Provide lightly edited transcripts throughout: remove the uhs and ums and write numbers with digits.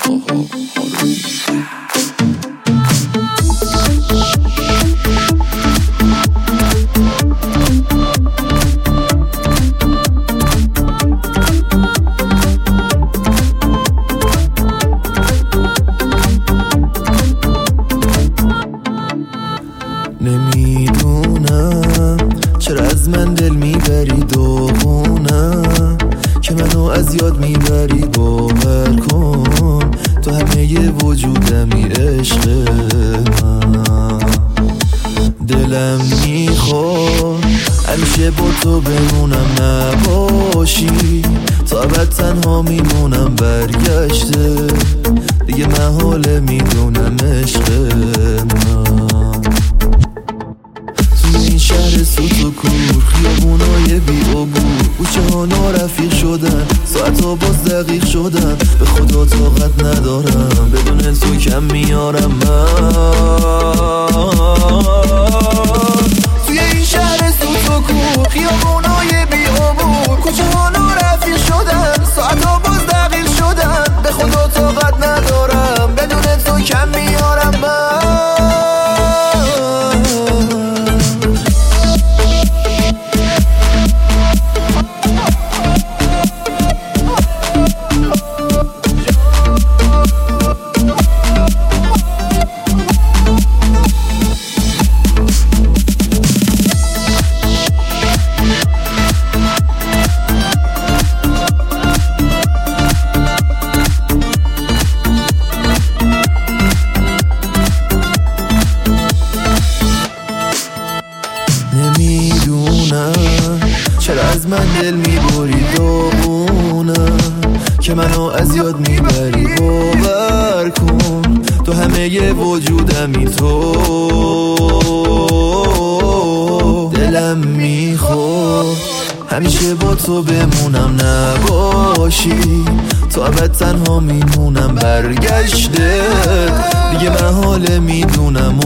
نمیدونم چرا از من دل میبری دوغونم که منو از یاد میبری. باور کن تو همه وجودمی عشق من. دلم میخواد همیشه با تو بمونم نباشی تا ابد تنها میمونم. برگشته دیگه محاله میدونم عشق من. توی این شهر سوت و کور خیابونای بی عبور کوچه ها نارفیق شدن ساعت ها باز دقیق شدن. به خدا طاقت ندارم بدون تو کم میارم من. توی این شهر سوت و کور خیابونای بی عبور کوچه ها نارفیق شدن ساعت ها باز دقیق شدن. به خدا طاقت ندارم بدون تو کم میارم من. نمیدونم چرا از من دل میبری دوغونم که منو از یاد میبری. باور کن تو همه وجودمی تو. دلم میخواد همیشه با تو بمونم نباشی تو ابد تنها میمونم. برگشته دیگه محاله میدونم.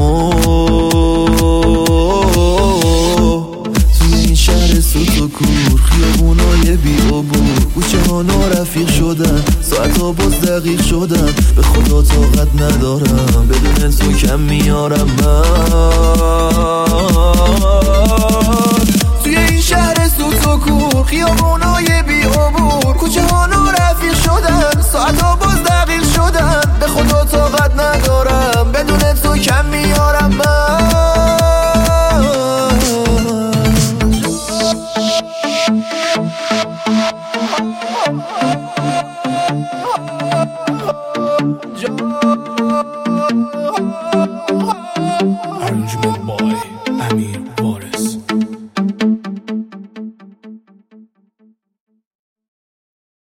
توی این شهر سوت و کور خیابونای بی عبور کوچه ها نارفیق شدن ساعت ها باز دقیق شدن. به خدا طاقت ندارم بدون تو کم میارم من. توی این شهر سوت و کور خیابونای بی عبور کوچه ها نارفیق شدن ساعت ها باز دقیق شدن. به خدا طاقت ندارم بدون تو کم میارم من.